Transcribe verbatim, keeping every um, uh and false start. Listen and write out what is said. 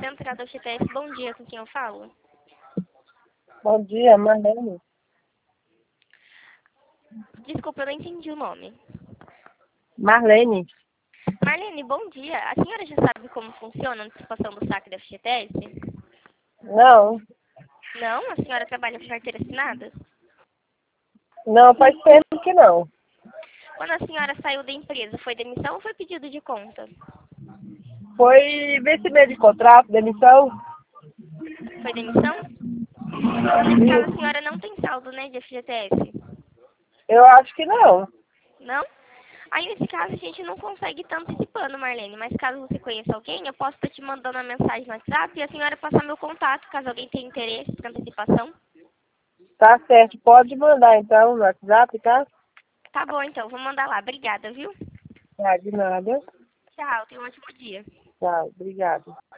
Central da F G T S, bom dia, com quem eu falo? Bom dia, Marlene. Desculpa, eu não entendi o nome. Marlene. Marlene, bom dia. A senhora já sabe como funciona a antecipação do saque da F G T S? Não, Não? A senhora trabalha com carteira assinada? não, faz tempo que não. Quando a senhora saiu da empresa, foi demissão ou foi pedido de conta? Foi vencimento de contrato, demissão? Foi demissão? Então, nesse caso, a senhora não tem saldo, né, de F G T S? Eu acho que não. Não? Aí, nesse caso, a gente não consegue estar antecipando, Marlene. Mas caso você conheça alguém, eu posso estar te mandando uma mensagem no WhatsApp e a senhora passar meu contato, caso alguém tenha interesse por antecipação. Tá certo, pode mandar então no WhatsApp, tá? Tá bom, então. Vou mandar lá. Obrigada, viu? Tá, de nada. Tchau. Tenha um ótimo dia. Tchau, obrigada.